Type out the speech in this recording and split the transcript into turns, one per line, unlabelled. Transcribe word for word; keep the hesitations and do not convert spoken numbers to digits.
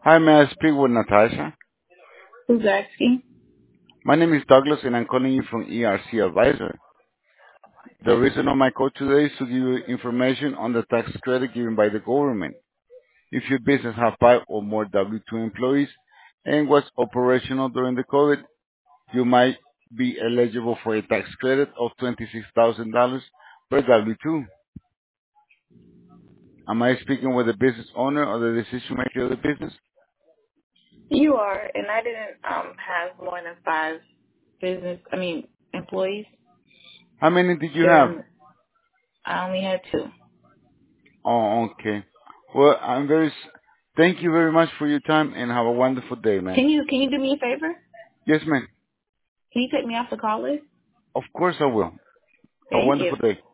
Hi, may I speak with Natasha?
Who's asking?
My name is Douglas and I'm calling you from E R C Advisor. The reason of my call today is to give you information on the tax credit given by the government. If your business has five or more W two employees and was operational during the COVID, you might be eligible for a tax credit of twenty-six thousand dollars per W two. Am I speaking with the business owner or the decision maker of the business?
You are, and I didn't um have more than five business. I mean employees.
How many did you have?
During, I only had two.
Oh, okay. Well, I'm very, s- thank you very much for your time and have a wonderful day, man.
Can you can you do me a favor?
Yes, man.
Can you take me off the call list?
Of course I will. Have a
Thank you.
wonderful day.